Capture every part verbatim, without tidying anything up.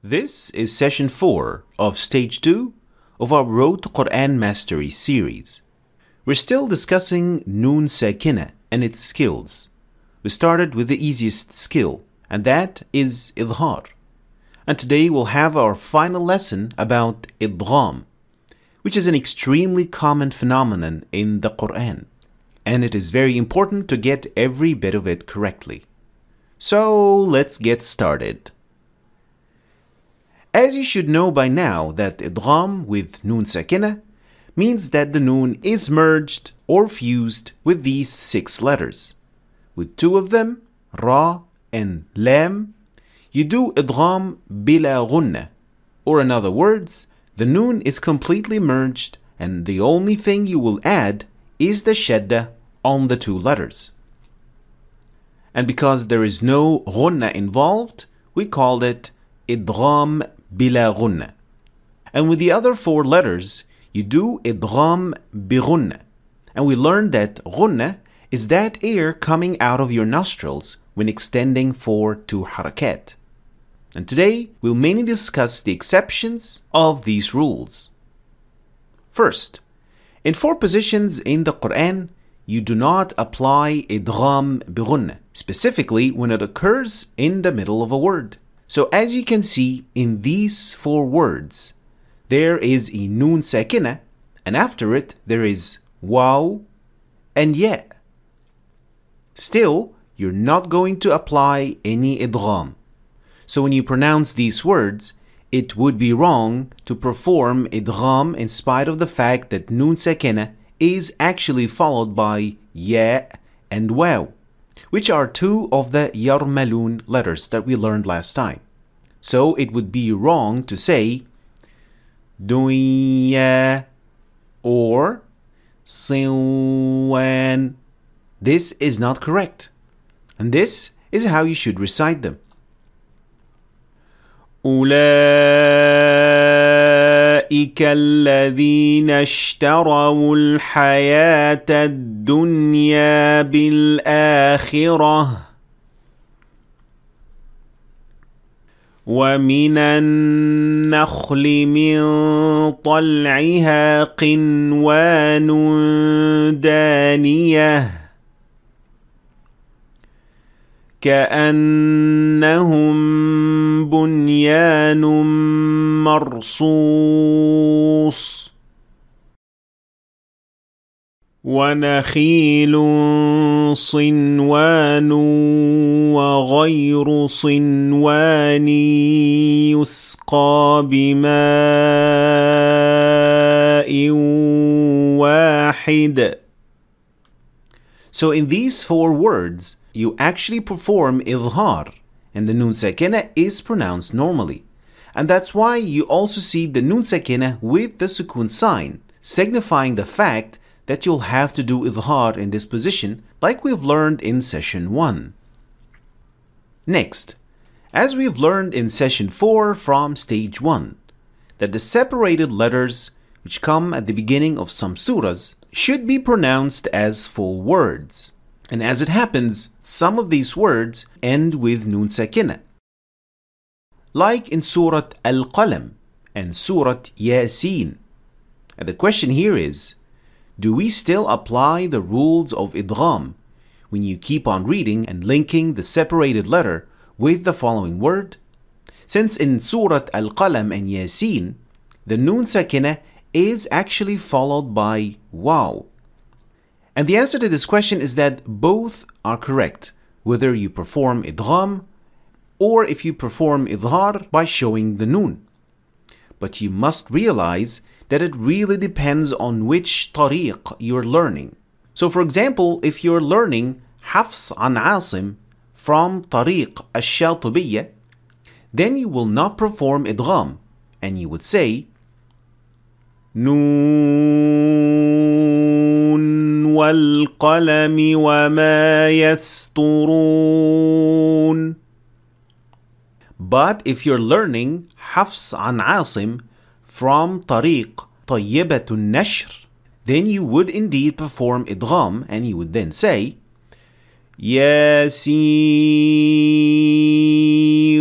This is session four of stage two of our Road to Quran Mastery series. We're still discussing Noon Sakina and its skills. We started with the easiest skill, and that is Idhar. And today we'll have our final lesson about Idgham, which is an extremely common phenomenon in the Quran, and it is very important to get every bit of it correctly. So let's get started. As you should know by now that Idgham with Noon Sakina means that the Noon is merged or fused with these six letters. With two of them, Ra and Lam, you do Idgham bila ghunna, or in other words, the Noon is completely merged and the only thing you will add is the shadda on the two letters. And because there is no ghunna involved, we called it Idgham bila ghunna. And with the other four letters, you do Idgham bi ghunna. And we learned that ghunna is that air coming out of your nostrils when extending for two harakat. And today, we'll mainly discuss the exceptions of these rules. First, in four positions in the Quran, you do not apply Idgham bi ghunna, specifically when it occurs in the middle of a word. So as you can see in these four words, there is a Noon Sakina, and after it there is Waw and Ya. Still, you're not going to apply any Idgham. So when you pronounce these words, it would be wrong to perform Idgham in spite of the fact that Noon Sakina is actually followed by Ya and Waw, which are two of the Yarmalun letters that we learned last time. So it would be wrong to say Dunya or Siwan. This is not correct. And this is how you should recite them. أولئك الذين اشتروا الحياة الدنيا بالآخرة ومن النخل من طلعها قنوان دانية كأنهم بنيان مرصوص ونخيل صنوان وغير صنوان يسقى بماء واحد. So in these four words, you actually perform Idhar, and the Noon Sakina is pronounced normally. And that's why you also see the Noon Sakina with the Sukun sign, signifying the fact that you'll have to do Idhar in this position, like we've learned in session one. Next, as we've learned in session four from stage one, that the separated letters which come at the beginning of some surahs should be pronounced as full words. And as it happens, some of these words end with Noon Sakina, like in Surah Al-Qalam and Surah Yasin. And the question here is, do we still apply the rules of Idgham when you keep on reading and linking the separated letter with the following word? Since in Surah Al-Qalam and Yasin, the Noon Sakina is actually followed by Waw. And the answer to this question is that both are correct, whether you perform Idgham or if you perform Idhar by showing the Noon. But you must realize that it really depends on which tariq you're learning. So for example, if you're learning Hafs an Asim from tariq al-Shatibiyya, then you will not perform Idgham, and you would say Noon wal qalami wa ma yasturun. But if you're learning Hafs an Asim from tariq Tayyibatun Nashr, then you would indeed perform Idgham, and you would then say ياسين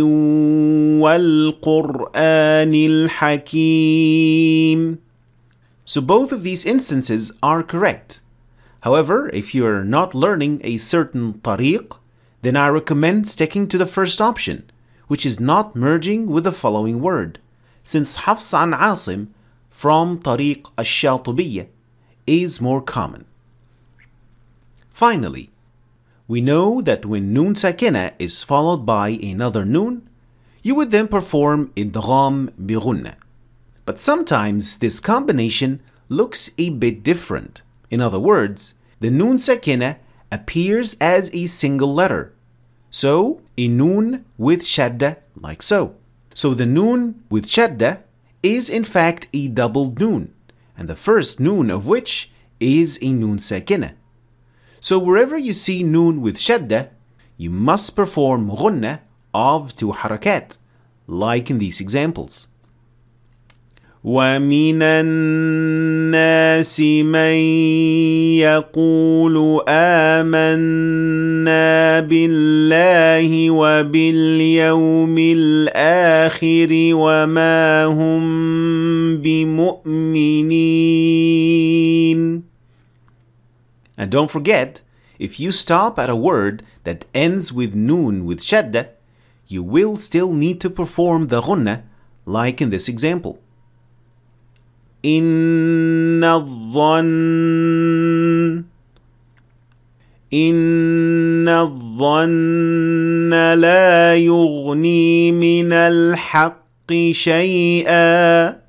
والقرآن الحكيم. So both of these instances are correct. However, if you are not learning a certain tariq, then I recommend sticking to the first option, which is not merging with the following word, since Hafs an Asim from tariq al-Shatibiyya is more common. Finally, we know that when noon sakina is followed by another noon, you would then perform idgham bi ghunna. But sometimes this combination looks a bit different. In other words, the noon sakina appears as a single letter. So, a noon with shadda like so. So the noon with shadda is in fact a doubled noon, and the first noon of which is a noon sakina. So wherever you see noon with shadda, you must perform ghunna of two harakat, like in these examples. وَمِنَ النَّاسِ مَن يَقُولُ آمَنَّا بِاللَّهِ وَبِالْيَوْمِ الْآخِرِ وَمَا هُمْ بِمُؤْمِنِينَ. And don't forget, if you stop at a word that ends with noon with shadda, you will still need to perform the ghunna, like in this example. إن الظن إن الظن لا يغني من الحق شيئا.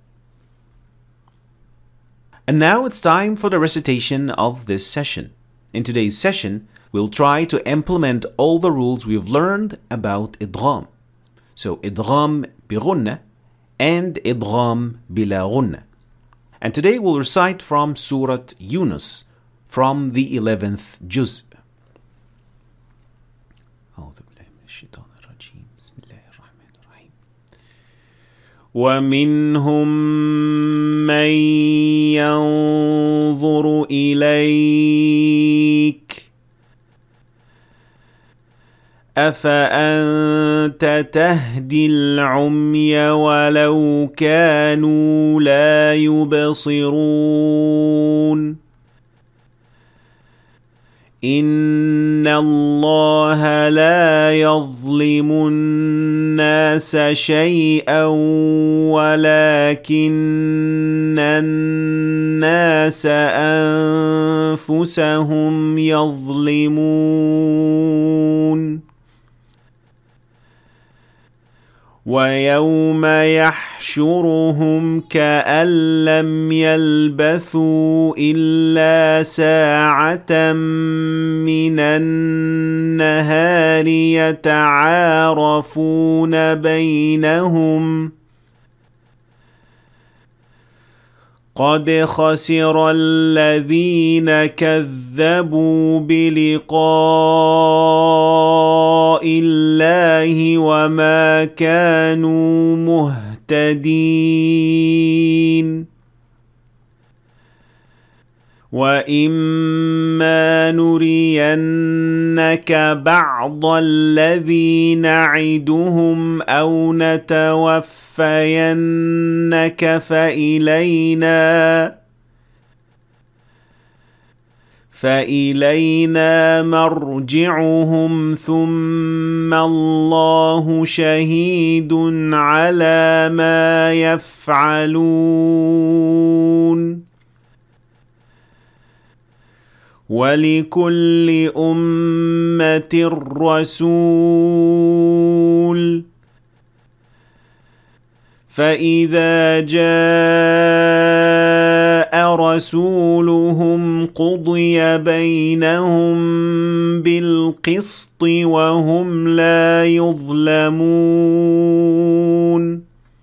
And now it's time for the recitation of this session. In today's session, we'll try to implement all the rules we've learned about idgham. So idgham bi ghunna and idgham bila ghunna. And today we'll recite from Surah Yunus, from the eleventh juz. وَمِنْهُمْ مَنْ يَنْظُرُ إِلَيْكَ أَفَأَنْتَ تَهْدِي الْعُمْيَ وَلَوْ كَانُوا لَا يُبْصِرُونَ إِنَّ اللَّهَ لَا يَظْلِمُ النَّاسَ شَيْئًا وَلَكِنَّ النَّاسَ أَنفُسَهُمْ يَظْلِمُونَ وَيَوْمَ يَحْشُرُهُمْ كَأَن لَّمْ يَلْبَثُوا إِلَّا سَاعَةً مِّنَ النَّهَارِ يَتَعَارَفُونَ بَيْنَهُمْ قَدْ خَسِرَ الَّذِينَ كَذَّبُوا بِلِقَاءِ اللَّهِ وَمَا كَانُوا مُهْتَدِينَ وَإِمَّا نُرِيَنَّكَ بَعْضَ الَّذِي نَعِدُهُمْ أَوْ نَتَوَفَّيَنَّكَ فَإِلَيْنَا فَإِلَيْنَا مَرْجِعُهُمْ ثُمَّ اللَّهُ شَهِيدٌ عَلَى مَا يَفْعَلُونَ وَلِكُلِّ أُمَّةٍ رَسُولٌ فَإِذَا جَاءَ رَسُولُهُمْ قُضِيَ بَيْنَهُم بِالْقِسْطِ وَهُمْ لَا يُظْلَمُونَ.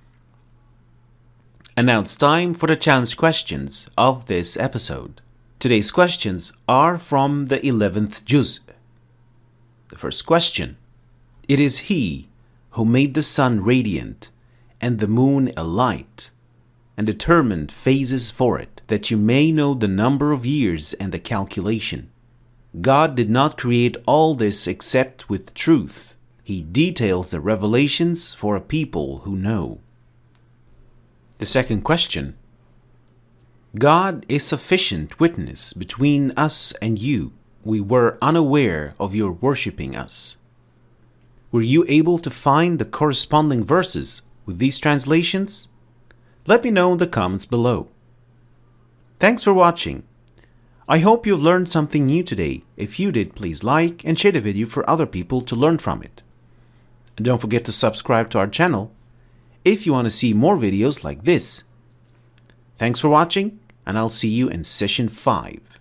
And now it's time for the challenge questions of this episode. Today's questions are from the eleventh juz. The first question: It is He who made the sun radiant and the moon a light, and determined phases for it, that you may know the number of years and the calculation. God did not create all this except with truth. He details the revelations for a people who know. The second question. God is sufficient witness between us and you. We were unaware of your worshipping us. Were you able to find the corresponding verses with these translations? Let me know in the comments below. Thanks for watching. I hope you've learned something new today. If you did, please like and share the video for other people to learn from it. And don't forget to subscribe to our channel if you want to see more videos like this. Thanks for watching, and I'll see you in session five.